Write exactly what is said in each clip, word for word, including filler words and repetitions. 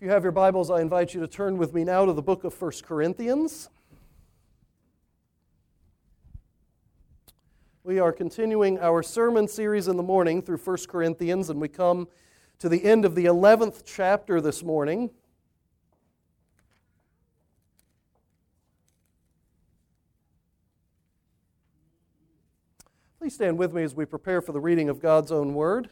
If you have your Bibles, I invite you to turn with me now to the book of First Corinthians. We are continuing our sermon series in the morning through First Corinthians, and we come to the end of the eleventh chapter this morning. Please stand with me as we prepare for the reading of God's own word.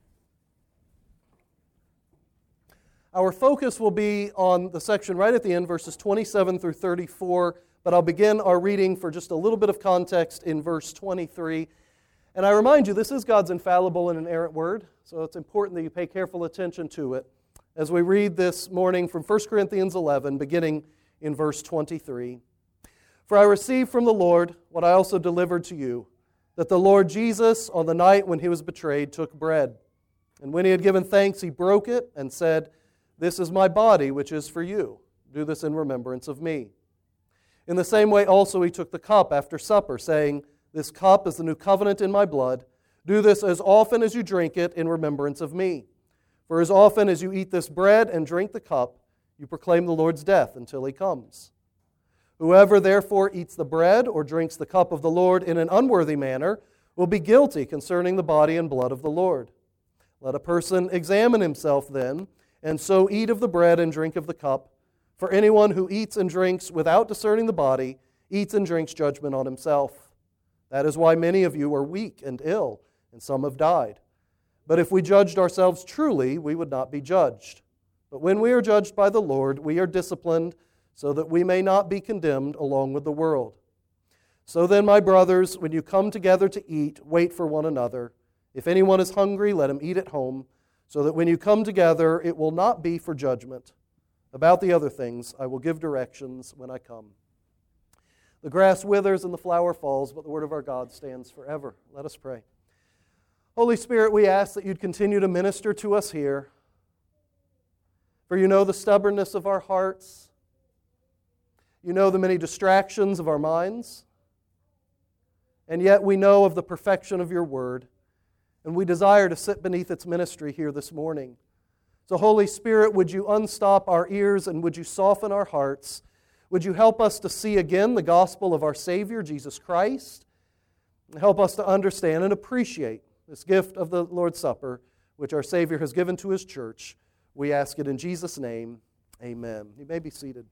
Our focus will be on the section right at the end, verses twenty-seven through thirty-four, but I'll begin our reading for just a little bit of context in verse twenty-three. And I remind you, this is God's infallible and inerrant word, so it's important that you pay careful attention to it as we read this morning from First Corinthians eleven, beginning in verse twenty-three. For I received from the Lord what I also delivered to you, that the Lord Jesus, on the night when he was betrayed, took bread. And when he had given thanks, he broke it and said, "This is my body, which is for you. Do this in remembrance of me." In the same way also he took the cup after supper, saying, "This cup is the new covenant in my blood. Do this as often as you drink it in remembrance of me. For as often as you eat this bread and drink the cup, you proclaim the Lord's death until he comes. Whoever therefore eats the bread or drinks the cup of the Lord in an unworthy manner will be guilty concerning the body and blood of the Lord. Let a person examine himself then, and so eat of the bread and drink of the cup. For anyone who eats and drinks without discerning the body eats and drinks judgment on himself. That is why many of you are weak and ill, and some have died. But if we judged ourselves truly, we would not be judged. But when we are judged by the Lord, we are disciplined, so that we may not be condemned along with the world. So then, my brothers, when you come together to eat, wait for one another. If anyone is hungry, let him eat at home, so that when you come together, it will not be for judgment. About the other things, I will give directions when I come. The grass withers and the flower falls, but the word of our God stands forever. Let us pray. Holy Spirit, we ask that you'd continue to minister to us here. For you know the stubbornness of our hearts. You know the many distractions of our minds. And yet we know of the perfection of your word. And we desire to sit beneath its ministry here this morning. So Holy Spirit, would you unstop our ears and would you soften our hearts? Would you help us to see again the gospel of our Savior, Jesus Christ? And help us to understand and appreciate this gift of the Lord's Supper, which our Savior has given to His church. We ask it in Jesus' name. Amen. You may be seated.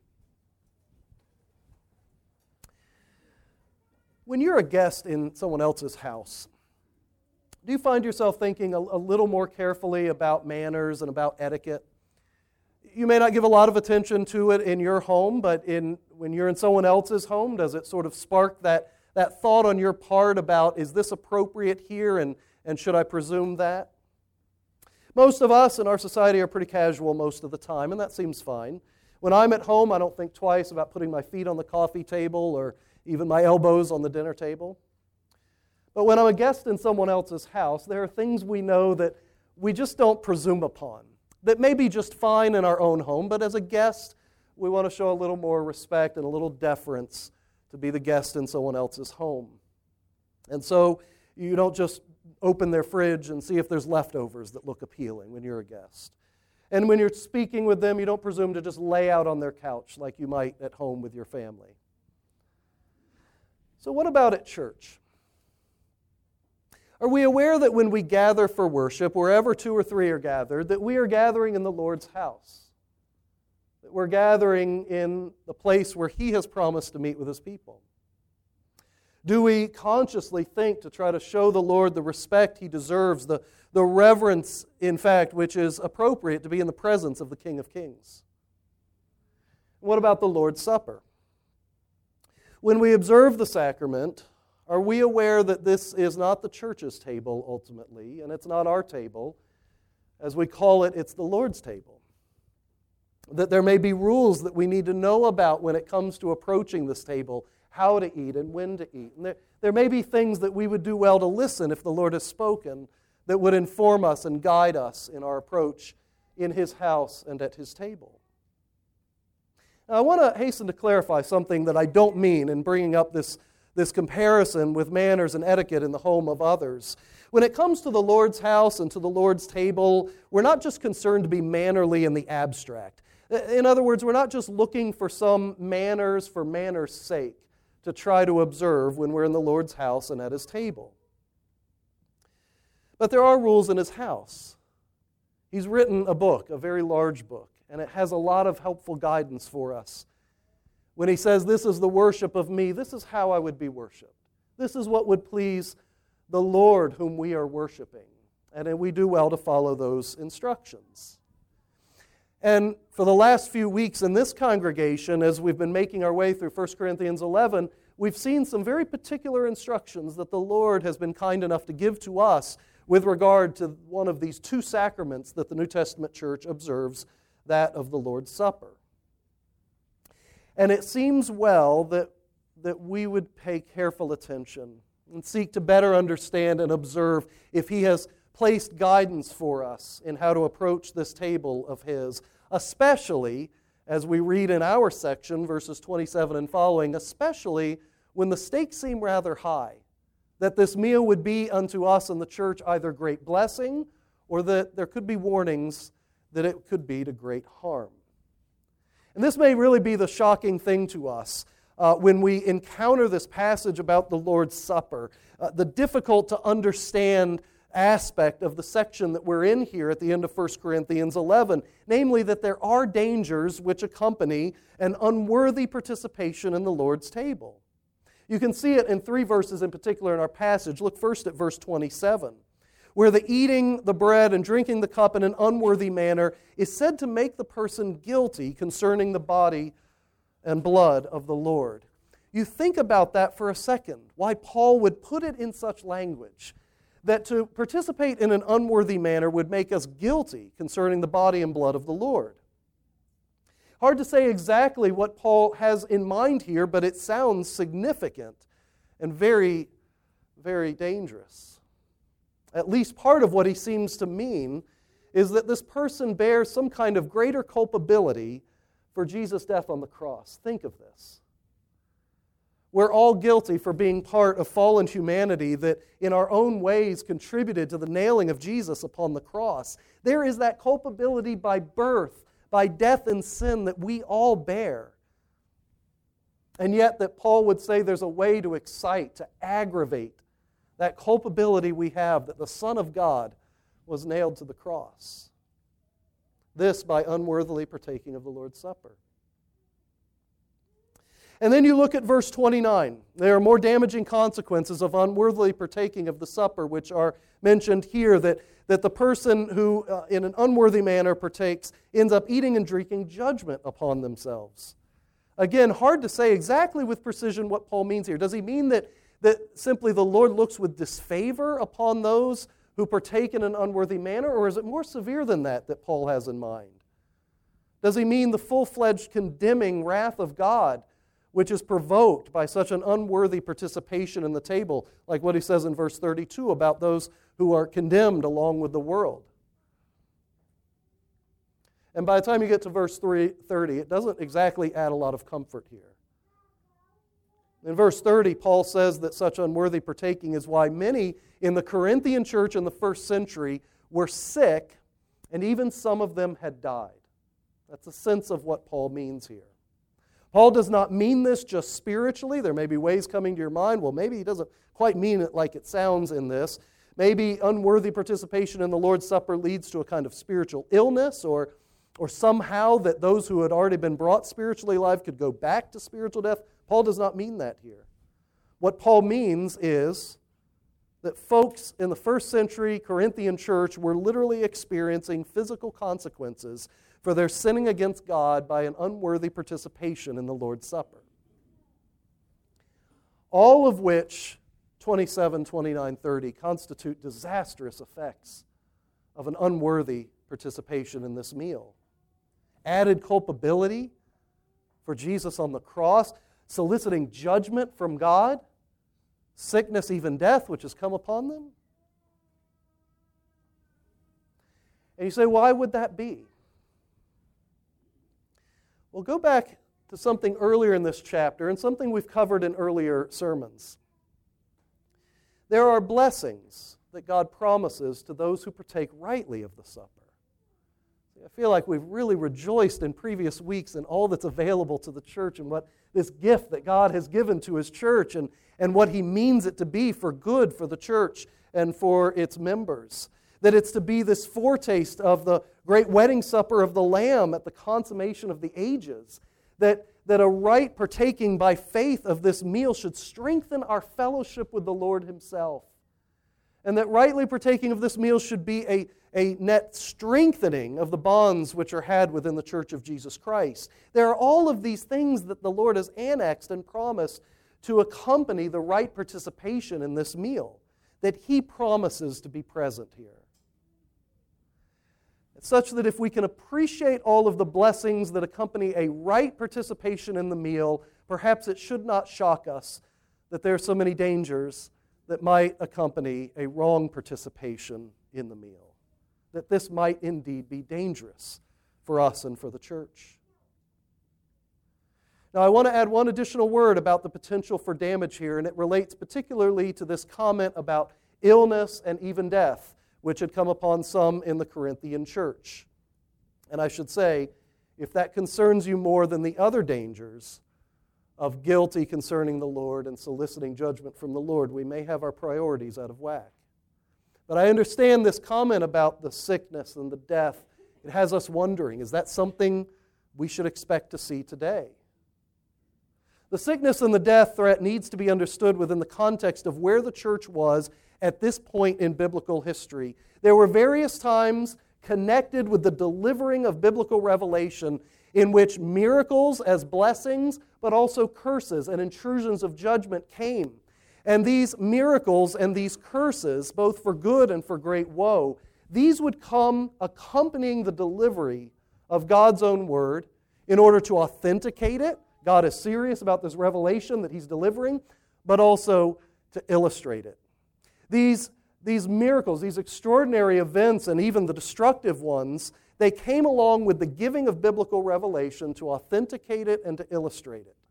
When you're a guest in someone else's house, do you find yourself thinking a, a little more carefully about manners and about etiquette? You may not give a lot of attention to it in your home, but in when you're in someone else's home, does it sort of spark that, that thought on your part about, is this appropriate here and, and should I presume that? Most of us in our society are pretty casual most of the time, and that seems fine. When I'm at home, I don't think twice about putting my feet on the coffee table or even my elbows on the dinner table. But when I'm a guest in someone else's house, there are things we know that we just don't presume upon, that may be just fine in our own home, but as a guest, we want to show a little more respect and a little deference to be the guest in someone else's home. And so you don't just open their fridge and see if there's leftovers that look appealing when you're a guest. And when you're speaking with them, you don't presume to just lay out on their couch like you might at home with your family. So what about at church? Are we aware that when we gather for worship, wherever two or three are gathered, that we are gathering in the Lord's house? That we're gathering in the place where He has promised to meet with His people? Do we consciously think to try to show the Lord the respect He deserves, the, the reverence, in fact, which is appropriate to be in the presence of the King of Kings? What about the Lord's Supper? When we observe the sacrament, are we aware that this is not the church's table ultimately, and it's not our table? As we call it, it's the Lord's table. That there may be rules that we need to know about when it comes to approaching this table, how to eat and when to eat. And there, there may be things that we would do well to listen if the Lord has spoken that would inform us and guide us in our approach in His house and at His table. Now, I want to hasten to clarify something that I don't mean in bringing up this this comparison with manners and etiquette in the home of others. When it comes to the Lord's house and to the Lord's table, we're not just concerned to be mannerly in the abstract. In other words, we're not just looking for some manners for manners' sake to try to observe when we're in the Lord's house and at His table. But there are rules in His house. He's written a book, a very large book, and it has a lot of helpful guidance for us. When He says, this is the worship of me, this is how I would be worshiped. This is what would please the Lord whom we are worshiping. And we do well to follow those instructions. And for the last few weeks in this congregation, as we've been making our way through First Corinthians eleven, we've seen some very particular instructions that the Lord has been kind enough to give to us with regard to one of these two sacraments that the New Testament church observes, that of the Lord's Supper. And it seems well that, that we would pay careful attention and seek to better understand and observe if He has placed guidance for us in how to approach this table of His, especially as we read in our section, verses twenty-seven and following, especially when the stakes seem rather high, that this meal would be unto us in the church either great blessing or that there could be warnings that it could be to great harm. And this may really be the shocking thing to us uh, when we encounter this passage about the Lord's Supper, uh, the difficult to understand aspect of the section that we're in here at the end of First Corinthians eleven, namely that there are dangers which accompany an unworthy participation in the Lord's table. You can see it in three verses in particular in our passage. Look first at verse twenty-seven, where the eating the bread and drinking the cup in an unworthy manner is said to make the person guilty concerning the body and blood of the Lord. You think about that for a second, why Paul would put it in such language, that to participate in an unworthy manner would make us guilty concerning the body and blood of the Lord. Hard to say exactly what Paul has in mind here, but it sounds significant and very, very dangerous. At least part of what he seems to mean is that this person bears some kind of greater culpability for Jesus' death on the cross. Think of this. We're all guilty for being part of fallen humanity that in our own ways contributed to the nailing of Jesus upon the cross. There is that culpability by birth, by death and sin that we all bear. And yet that Paul would say there's a way to excite, to aggravate that culpability we have that the Son of God was nailed to the cross. This by unworthily partaking of the Lord's Supper. And then you look at verse twenty-nine. There are more damaging consequences of unworthily partaking of the supper, which are mentioned here, that, that the person who uh, in an unworthy manner partakes ends up eating and drinking judgment upon themselves. Again, hard to say exactly with precision what Paul means here. Does he mean that, that simply the Lord looks with disfavor upon those who partake in an unworthy manner, or is it more severe than that that Paul has in mind? Does he mean the full-fledged condemning wrath of God, which is provoked by such an unworthy participation in the table, like what he says in verse thirty-two about those who are condemned along with the world? And by the time you get to verse thirty, it doesn't exactly add a lot of comfort here. In verse thirty, Paul says that such unworthy partaking is why many in the Corinthian church in the first century were sick, and even some of them had died. That's a sense of what Paul means here. Paul does not mean this just spiritually. There may be ways coming to your mind, well, maybe he doesn't quite mean it like it sounds in this. Maybe unworthy participation in the Lord's Supper leads to a kind of spiritual illness, or, or somehow that those who had already been brought spiritually alive could go back to spiritual death. Paul does not mean that here. What Paul means is that folks in the first century Corinthian church were literally experiencing physical consequences for their sinning against God by an unworthy participation in the Lord's Supper. All of which, twenty-seven, twenty-nine, thirty, constitute disastrous effects of an unworthy participation in this meal. Added culpability for Jesus on the cross, soliciting judgment from God, sickness, even death, which has come upon them. And you say, why would that be? Well, go back to something earlier in this chapter and something we've covered in earlier sermons. There are blessings that God promises to those who partake rightly of the supper. I feel like we've really rejoiced in previous weeks in all that's available to the church and what this gift that God has given to His church and, and what He means it to be for good for the church and for its members. That it's to be this foretaste of the great wedding supper of the Lamb at the consummation of the ages. That, that a right partaking by faith of this meal should strengthen our fellowship with the Lord Himself. And that rightly partaking of this meal should be a, a net strengthening of the bonds which are had within the Church of Jesus Christ. There are all of these things that the Lord has annexed and promised to accompany the right participation in this meal, that He promises to be present here. It's such that if we can appreciate all of the blessings that accompany a right participation in the meal, perhaps it should not shock us that there are so many dangers that might accompany a wrong participation in the meal. That this might indeed be dangerous for us and for the church. Now I want to add one additional word about the potential for damage here, and it relates particularly to this comment about illness and even death, which had come upon some in the Corinthian church. And I should say, if that concerns you more than the other dangers of guilty concerning the Lord and soliciting judgment from the Lord, we may have our priorities out of whack. But I understand this comment about the sickness and the death. It has us wondering, is that something we should expect to see today? The sickness and the death threat needs to be understood within the context of where the church was at this point in biblical history. There were various times connected with the delivering of biblical revelation in which miracles as blessings, but also curses and intrusions of judgment came. And these miracles and these curses, both for good and for great woe, these would come accompanying the delivery of God's own word in order to authenticate it. God is serious about this revelation that He's delivering, but also to illustrate it. These, these miracles, these extraordinary events, and even the destructive ones, they came along with the giving of biblical revelation to authenticate it and to illustrate it.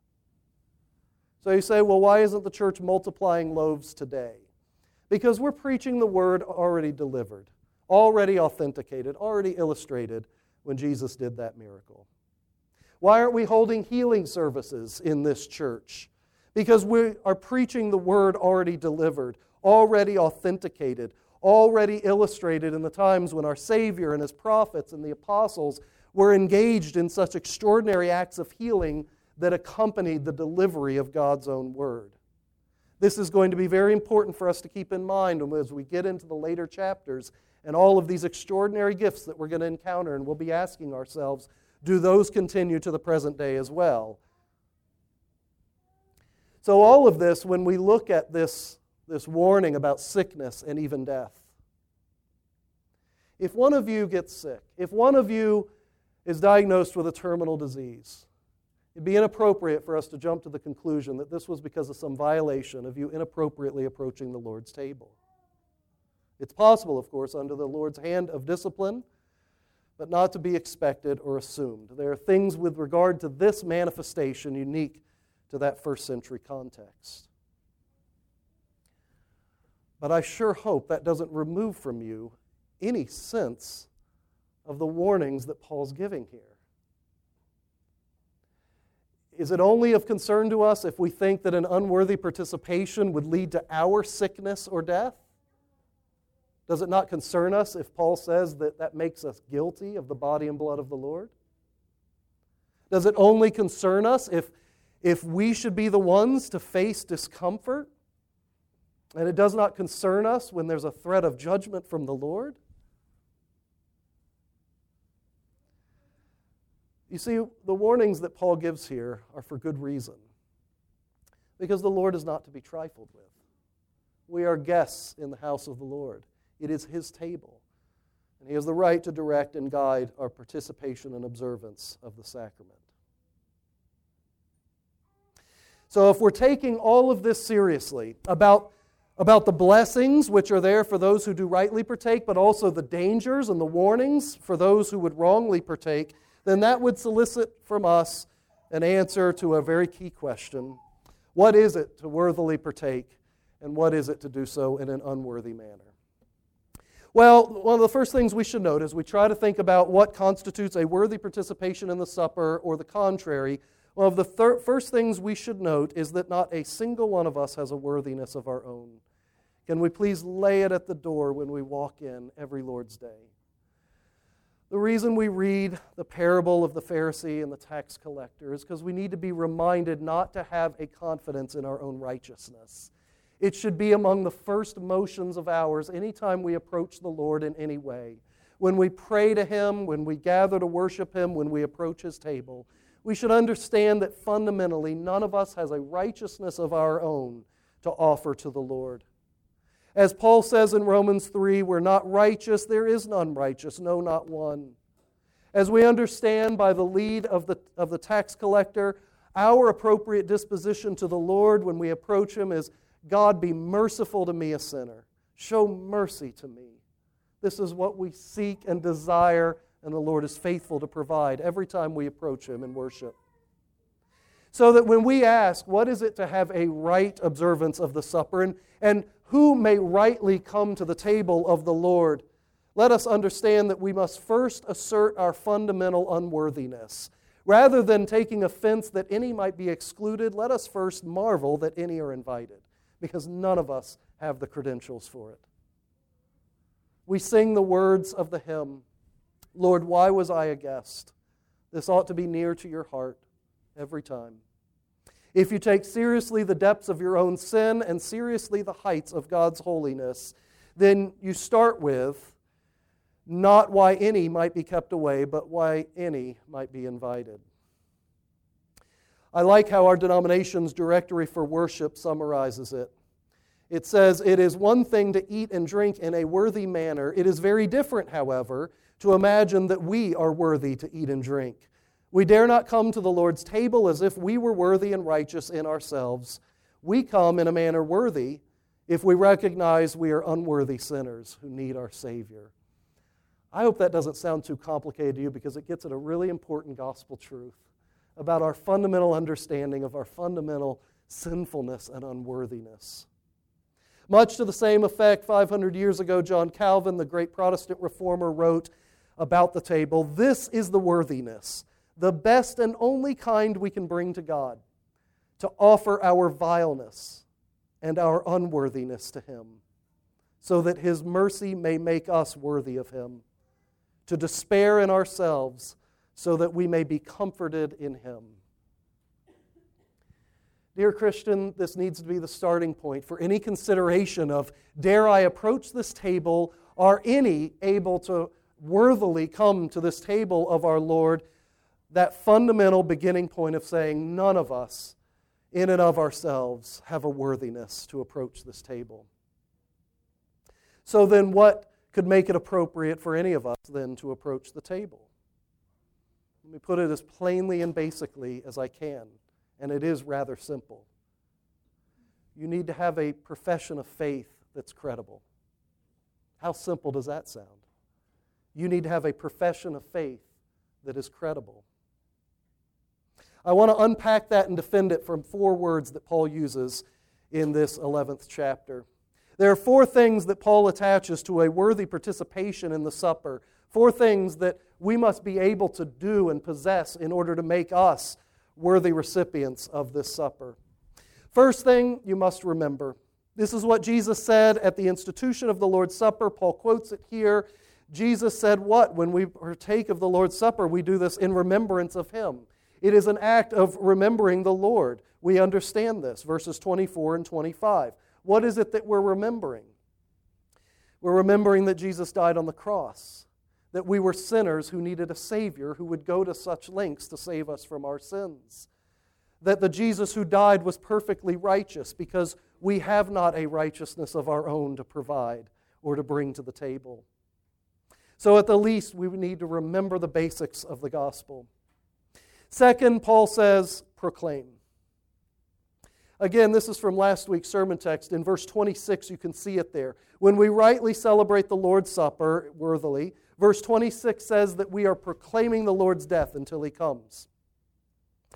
So you say, well, why isn't the church multiplying loaves today? Because we're preaching the word already delivered, already authenticated, already illustrated when Jesus did that miracle. Why aren't we holding healing services in this church? Because we are preaching the word already delivered, already authenticated, already illustrated in the times when our Savior and His prophets and the apostles were engaged in such extraordinary acts of healing that accompanied the delivery of God's own word. This is going to be very important for us to keep in mind as we get into the later chapters and all of these extraordinary gifts that we're going to encounter, and we'll be asking ourselves, do those continue to the present day as well? So all of this, when we look at this, this warning about sickness and even death, if one of you gets sick, if one of you is diagnosed with a terminal disease, it'd be inappropriate for us to jump to the conclusion that this was because of some violation of you inappropriately approaching the Lord's table. It's possible, of course, under the Lord's hand of discipline, but not to be expected or assumed. There are things with regard to this manifestation unique to that first century context. But I sure hope that doesn't remove from you any sense of the warnings that Paul's giving here. Is it only of concern to us if we think that an unworthy participation would lead to our sickness or death? Does it not concern us if Paul says that that makes us guilty of the body and blood of the Lord? Does it only concern us if, if we should be the ones to face discomfort? And it does not concern us when there's a threat of judgment from the Lord? You see, the warnings that Paul gives here are for good reason. Because the Lord is not to be trifled with. We are guests in the house of the Lord. It is His table. And He has the right to direct and guide our participation and observance of the sacrament. So if we're taking all of this seriously, about, about the blessings which are there for those who do rightly partake, but also the dangers and the warnings for those who would wrongly partake, then that would solicit from us an answer to a very key question. What is it to worthily partake, and what is it to do so in an unworthy manner? Well, one of the first things we should note as we try to think about what constitutes a worthy participation in the supper or the contrary, one of the thir- first things we should note is that not a single one of us has a worthiness of our own. Can we please lay it at the door when we walk in every Lord's Day? The reason we read the parable of the Pharisee and the tax collector is because we need to be reminded not to have a confidence in our own righteousness. It should be among the first motions of ours anytime we approach the Lord in any way. When we pray to Him, when we gather to worship Him, when we approach His table, we should understand that fundamentally none of us has a righteousness of our own to offer to the Lord. As Paul says in Romans three, we're not righteous, there is none righteous, no, not one. As we understand by the lead of the, of the tax collector, our appropriate disposition to the Lord when we approach Him is, God, be merciful to me, a sinner. Show mercy to me. This is what we seek and desire, and the Lord is faithful to provide every time we approach Him in worship. So that when we ask, what is it to have a right observance of the supper, and, and who may rightly come to the table of the Lord, let us understand that we must first assert our fundamental unworthiness. Rather than taking offense that any might be excluded, let us first marvel that any are invited, because none of us have the credentials for it. We sing the words of the hymn, Lord, why was I a guest? This ought to be near to your heart every time. If you take seriously the depths of your own sin and seriously the heights of God's holiness, then you start with not why any might be kept away, but why any might be invited. I like how our denomination's directory for worship summarizes it. It says, it is one thing to eat and drink in a worthy manner. It is very different, however, to imagine that we are worthy to eat and drink. We dare not come to the Lord's table as if we were worthy and righteous in ourselves. We come in a manner worthy if we recognize we are unworthy sinners who need our Savior. I hope that doesn't sound too complicated to you, because it gets at a really important gospel truth about our fundamental understanding of our fundamental sinfulness and unworthiness. Much to the same effect, five hundred years ago, John Calvin, the great Protestant reformer, wrote about the table, "This is the worthiness, the best and only kind we can bring to God, to offer our vileness and our unworthiness to Him, so that His mercy may make us worthy of Him, to despair in ourselves, so that we may be comforted in Him." Dear Christian, this needs to be the starting point for any consideration of, dare I approach this table? Are any able to worthily come to this table of our Lord? That fundamental beginning point of saying, none of us, in and of ourselves, have a worthiness to approach this table. So then what could make it appropriate for any of us then to approach the table? Let me put it as plainly and basically as I can, and it is rather simple. You need to have a profession of faith that's credible. How simple does that sound? You need to have a profession of faith that is credible. I want to unpack that and defend it from four words that Paul uses in this eleventh chapter. There are four things that Paul attaches to a worthy participation in the supper. Four things that we must be able to do and possess in order to make us worthy recipients of this supper. First thing you must remember. This is what Jesus said at the institution of the Lord's Supper. Paul quotes it here. Jesus said what? When we partake of the Lord's Supper, we do this in remembrance of Him. It is an act of remembering the Lord. We understand this. Verses twenty-four and twenty-five. What is it that we're remembering? We're remembering that Jesus died on the cross, that we were sinners who needed a Savior who would go to such lengths to save us from our sins, that the Jesus who died was perfectly righteous because we have not a righteousness of our own to provide or to bring to the table. So at the least, we need to remember the basics of the gospel. Second, Paul says, proclaim. Again, this is from last week's sermon text. In verse twenty-six, you can see it there. When we rightly celebrate the Lord's Supper worthily, verse twenty-six says that we are proclaiming the Lord's death until He comes.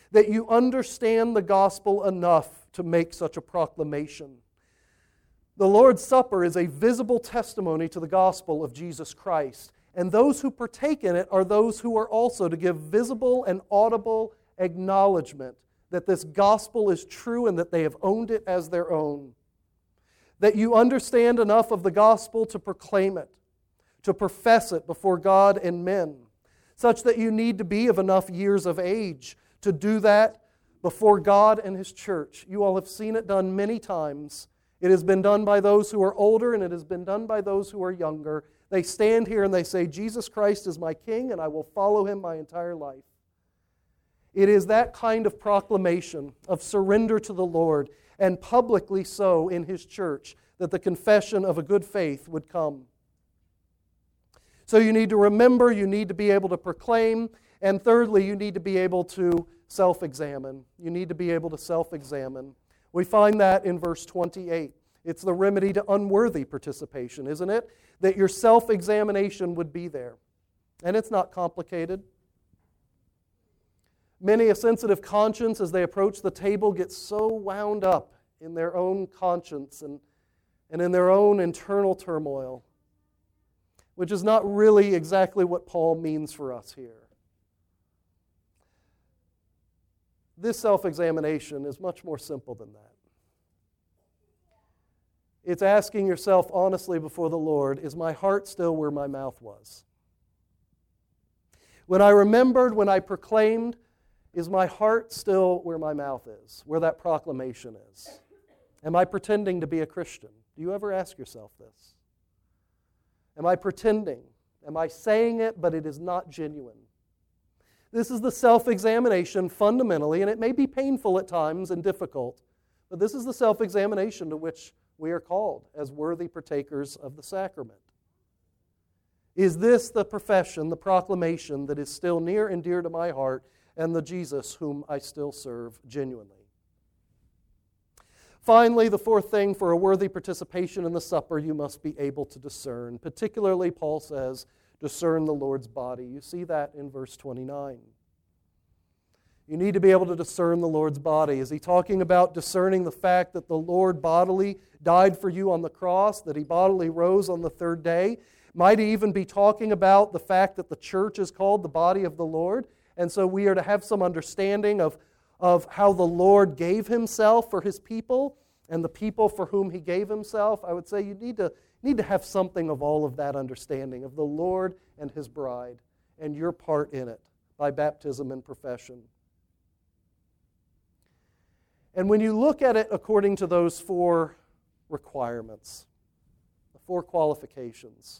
that you understand the gospel enough to make such a proclamation. The Lord's Supper is a visible testimony to the gospel of Jesus Christ, and those who partake in it are those who are also to give visible and audible acknowledgement that this gospel is true and that they have owned it as their own. That you understand enough of the gospel to proclaim it, to profess it before God and men, such that you need to be of enough years of age to do that before God and His church. You all have seen it done many times. It has been done by those who are older, and it has been done by those who are younger. They stand here and they say, Jesus Christ is my King, and I will follow Him my entire life. It is that kind of proclamation of surrender to the Lord, and publicly so in His church, that the confession of a good faith would come. So you need to remember, you need to be able to proclaim, and thirdly, you need to be able to self-examine. You need to be able to self-examine. We find that in verse twenty-eight. It's the remedy to unworthy participation, isn't it? That your self-examination would be there. And it's not complicated. Many a sensitive conscience, as they approach the table, gets so wound up in their own conscience and, and in their own internal turmoil, which is not really exactly what Paul means for us here. This self-examination is much more simple than that. It's asking yourself honestly before the Lord, is my heart still where my mouth was? When I remembered, when I proclaimed, is my heart still where my mouth is, where that proclamation is? Am I pretending to be a Christian? Do you ever ask yourself this? Am I pretending? Am I saying it, but it is not genuine? This is the self-examination fundamentally, and it may be painful at times and difficult, but this is the self-examination to which we are called as worthy partakers of the sacrament. Is this the profession, the proclamation that is still near and dear to my heart, and the Jesus whom I still serve genuinely? Finally, the fourth thing, for a worthy participation in the supper, you must be able to discern. Particularly, Paul says, discern the Lord's body. You see that in verse twenty-nine. You need to be able to discern the Lord's body. Is he talking about discerning the fact that the Lord bodily died for you on the cross, that He bodily rose on the third day? Might he even be talking about the fact that the church is called the body of the Lord? And so we are to have some understanding of, of how the Lord gave Himself for His people and the people for whom He gave Himself. I would say you need to, need to have something of all of that understanding of the Lord and His bride and your part in it by baptism and profession. And when you look at it according to those four requirements, the four qualifications,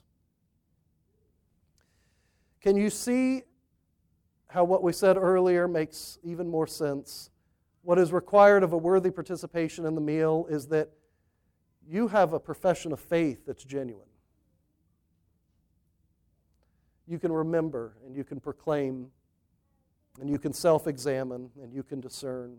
can you see how what we said earlier makes even more sense? What is required of a worthy participation in the meal is that you have a profession of faith that's genuine. You can remember and you can proclaim and you can self-examine and you can discern.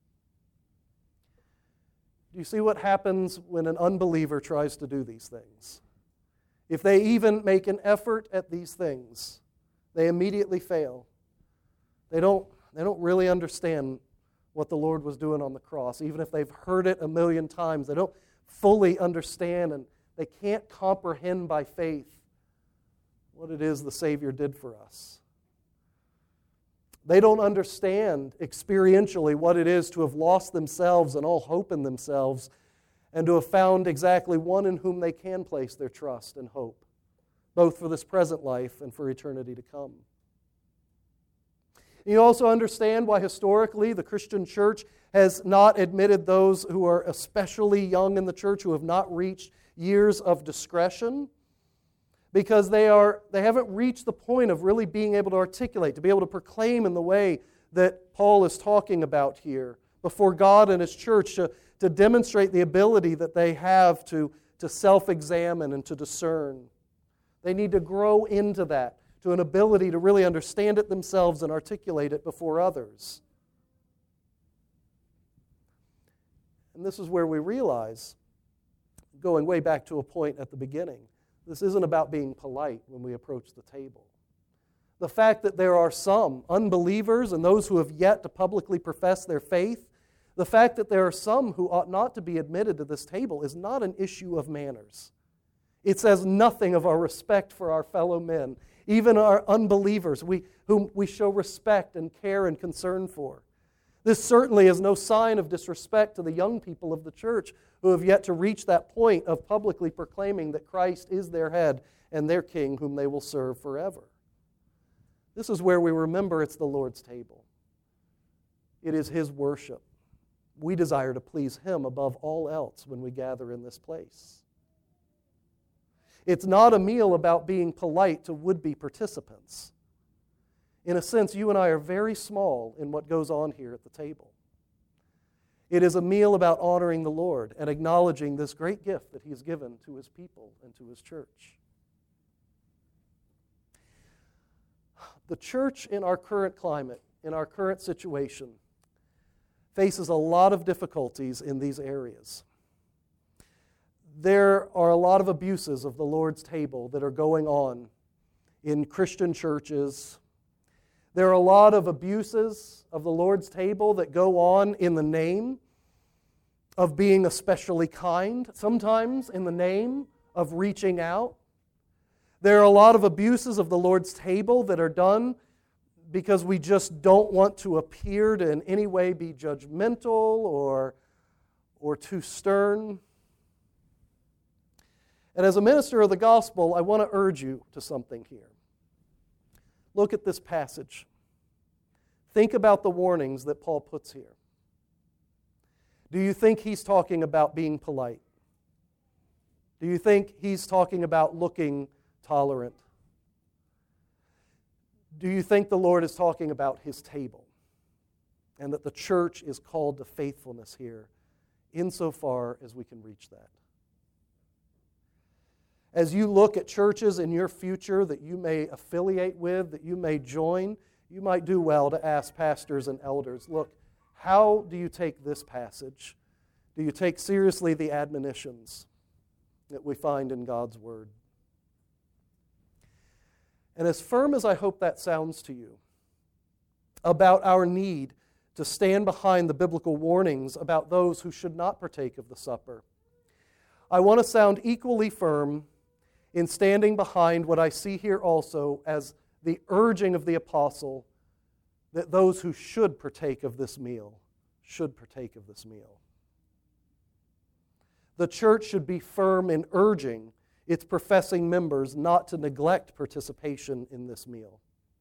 Do you see what happens when an unbeliever tries to do these things? If they even make an effort at these things, they immediately fail. They don't, they don't really understand what the Lord was doing on the cross. Even if they've heard it a million times, they don't fully understand, and they can't comprehend by faith what it is the Savior did for us. They don't understand experientially what it is to have lost themselves and all hope in themselves and to have found exactly one in whom they can place their trust and hope, both for this present life and for eternity to come. You also understand why historically the Christian church has not admitted those who are especially young in the church, who have not reached years of discretion, because they are they haven't reached the point of really being able to articulate, to be able to proclaim in the way that Paul is talking about here before God and His church, to, to demonstrate the ability that they have to, to self-examine and to discern. They need to grow into that, to an ability to really understand it themselves and articulate it before others. And this is where we realize, going way back to a point at the beginning, this isn't about being polite when we approach the table. the fact that there are some unbelievers and those who have yet to publicly profess their faith, the fact that there are some who ought not to be admitted to this table is not an issue of manners. It says nothing of our respect for our fellow men, even our unbelievers, we, whom we show respect and care and concern for. This certainly is no sign of disrespect to the young people of the church who have yet to reach that point of publicly proclaiming that Christ is their head and their king whom they will serve forever. This is where we remember it's the Lord's table. It is His worship. We desire to please Him above all else when we gather in this place. It's not a meal about being polite to would-be participants. In a sense, you and I are very small in what goes on here at the table. It is a meal about honoring the Lord and acknowledging this great gift that He has given to His people and to His church. The church in our current climate, in our current situation, faces a lot of difficulties in these areas. There are a lot of abuses of the Lord's table that are going on in Christian churches. There are a lot of abuses of the Lord's table that go on in the name of being especially kind, sometimes in the name of reaching out. There are a lot of abuses of the Lord's table that are done because we just don't want to appear to in any way be judgmental or, or too stern. And as a minister of the gospel, I want to urge you to something here. Look at this passage. Think about the warnings that Paul puts here. Do you think he's talking about being polite? Do you think he's talking about looking tolerant? Do you think the Lord is talking about His table and that the church is called to faithfulness here insofar as we can reach that? As you look at churches in your future that you may affiliate with, that you may join, you might do well to ask pastors and elders, look, how do you take this passage? Do you take seriously the admonitions that we find in God's Word? And as firm as I hope that sounds to you about our need to stand behind the biblical warnings about those who should not partake of the supper, I want to sound equally firm in standing behind what I see here also as the urging of the apostle that those who should partake of this meal should partake of this meal. The church should be firm in urging its professing members not to neglect participation in this meal.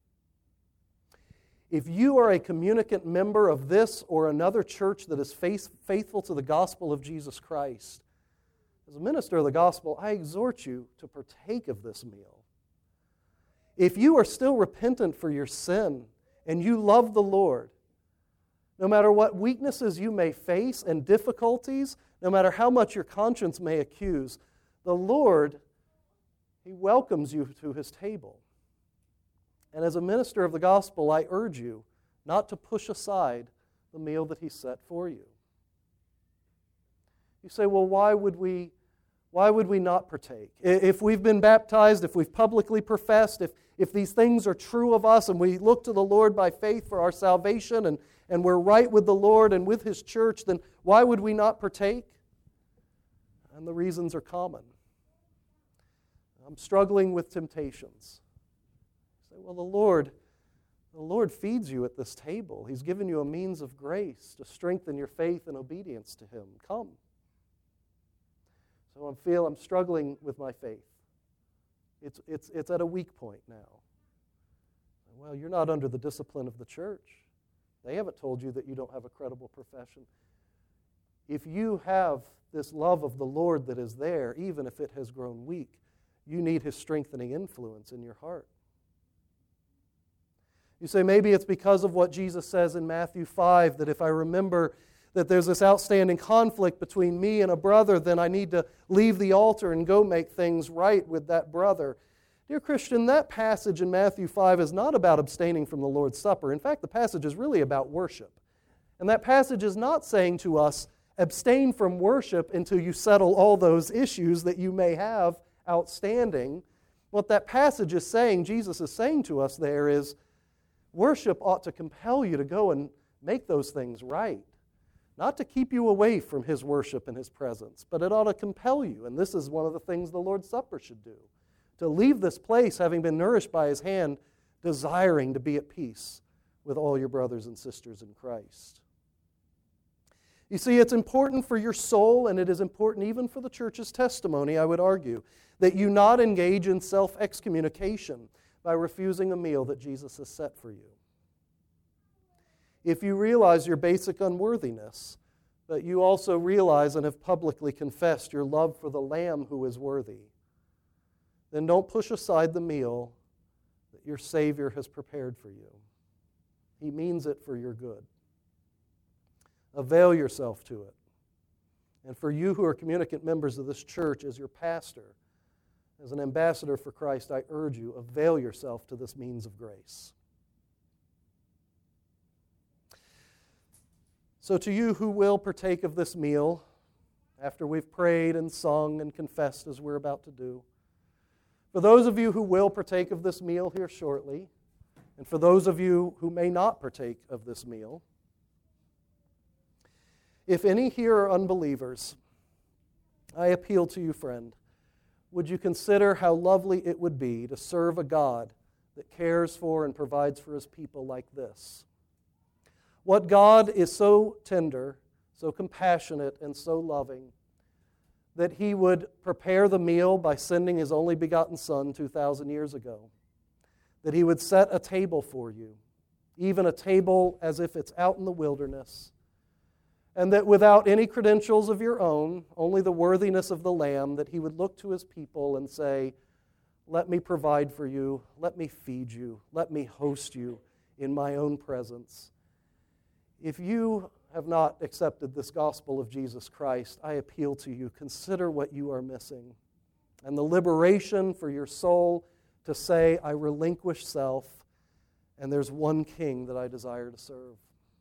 If you are a communicant member of this or another church that is faithful to the gospel of Jesus Christ, as a minister of the gospel, I exhort you to partake of this meal. If you are still repentant for your sin and you love the Lord, no matter what weaknesses you may face and difficulties, no matter how much your conscience may accuse, the Lord, He welcomes you to His table. And as a minister of the gospel, I urge you not to push aside the meal that He set for you. You say, well, why would we, why would we not partake? If we've been baptized, if we've publicly professed, if, if these things are true of us and we look to the Lord by faith for our salvation and, and we're right with the Lord and with His church, then why would we not partake? And the reasons are common. I'm struggling with temptations. You say, well, the Lord, the Lord feeds you at this table. He's given you a means of grace to strengthen your faith and obedience to Him. Come. So I feel I'm struggling with my faith. It's, it's, it's at a weak point now. Well, you're not under the discipline of the church. They haven't told you that you don't have a credible profession. If you have this love of the Lord that is there, even if it has grown weak, you need His strengthening influence in your heart. You say, maybe it's because of what Jesus says in Matthew five, that if I remember that there's this outstanding conflict between me and a brother, then I need to leave the altar and go make things right with that brother. Dear Christian, that passage in Matthew five is not about abstaining from the Lord's Supper. In fact, the passage is really about worship. And that passage is not saying to us, abstain from worship until you settle all those issues that you may have outstanding. What that passage is saying, Jesus is saying to us there is, worship ought to compel you to go and make those things right. Not to keep you away from His worship and His presence, but it ought to compel you. And this is one of the things the Lord's Supper should do. To leave this place, having been nourished by His hand, desiring to be at peace with all your brothers and sisters in Christ. You see, it's important for your soul, and it is important even for the church's testimony, I would argue, that you not engage in self-excommunication by refusing a meal that Jesus has set for you. If you realize your basic unworthiness, but you also realize and have publicly confessed your love for the Lamb who is worthy, then don't push aside the meal that your Savior has prepared for you. He means it for your good. Avail yourself to it. And for you who are communicant members of this church, as your pastor, as an ambassador for Christ, I urge you, avail yourself to this means of grace. So to you who will partake of this meal, after we've prayed and sung and confessed as we're about to do, for those of you who will partake of this meal here shortly, and for those of you who may not partake of this meal, if any here are unbelievers, I appeal to you, friend, would you consider how lovely it would be to serve a God that cares for and provides for His people like this? What God is so tender, so compassionate, and so loving that He would prepare the meal by sending His only begotten Son two thousand years ago, that He would set a table for you, even a table as if it's out in the wilderness, and that without any credentials of your own, only the worthiness of the Lamb, that He would look to His people and say, let me provide for you, let me feed you, let me host you in my own presence. If you have not accepted this gospel of Jesus Christ, I appeal to you, consider what you are missing, and the liberation for your soul to say, I relinquish self, and there's one King that I desire to serve.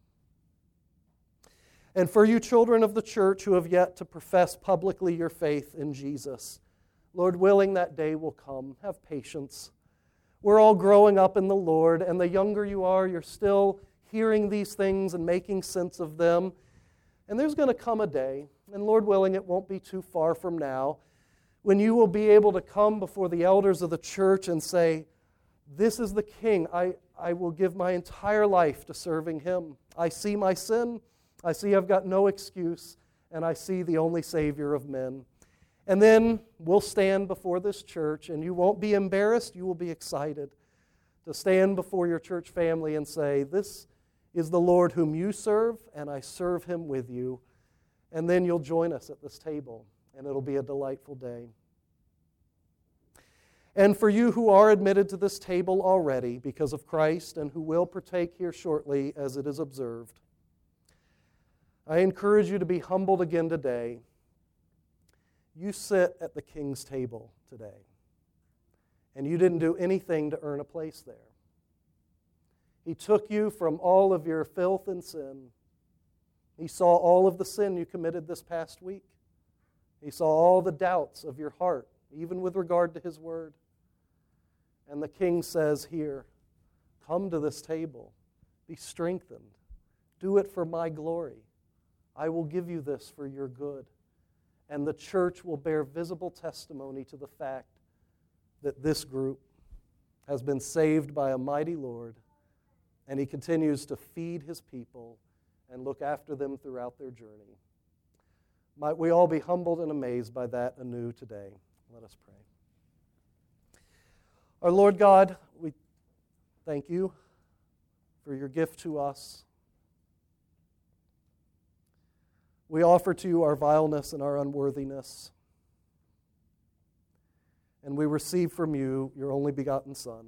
And for you children of the church who have yet to profess publicly your faith in Jesus, Lord willing, that day will come. Have patience. We're all growing up in the Lord, and the younger you are, you're still hearing these things and making sense of them. And there's going to come a day, and Lord willing, it won't be too far from now, when you will be able to come before the elders of the church and say, this is the King. I, I will give my entire life to serving Him. I see my sin. I see I've got no excuse, and I see the only Savior of men. And then we'll stand before this church, and you won't be embarrassed. You will be excited to stand before your church family and say, this is the Lord whom you serve, and I serve Him with you. And then you'll join us at this table, and it'll be a delightful day. And for you who are admitted to this table already because of Christ and who will partake here shortly as it is observed, I encourage you to be humbled again today. You sit at the King's table today, and you didn't do anything to earn a place there. He took you from all of your filth and sin. He saw all of the sin you committed this past week. He saw all the doubts of your heart, even with regard to His Word. And the King says here, come to this table, be strengthened, do it for my glory. I will give you this for your good. And the church will bear visible testimony to the fact that this group has been saved by a mighty Lord, and He continues to feed His people and look after them throughout their journey. Might we all be humbled and amazed by that anew today. Let us pray. Our Lord God, we thank You for Your gift to us. We offer to You our vileness and our unworthiness, and we receive from You Your only begotten Son,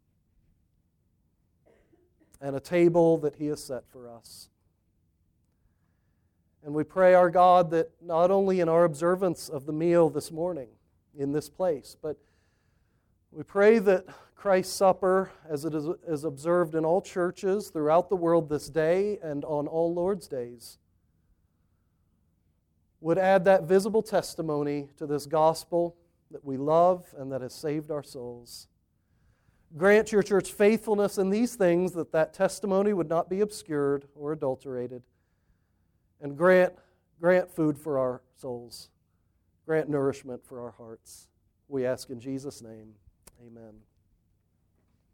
and a table that He has set for us. And we pray, our God, that not only in our observance of the meal this morning in this place, but we pray that Christ's Supper, as it is, is observed in all churches throughout the world this day and on all Lord's days, would add that visible testimony to this gospel that we love and that has saved our souls. Grant your church faithfulness in these things, that that testimony would not be obscured or adulterated. And grant, grant food for our souls. Grant nourishment for our hearts. We ask in Jesus' name, amen.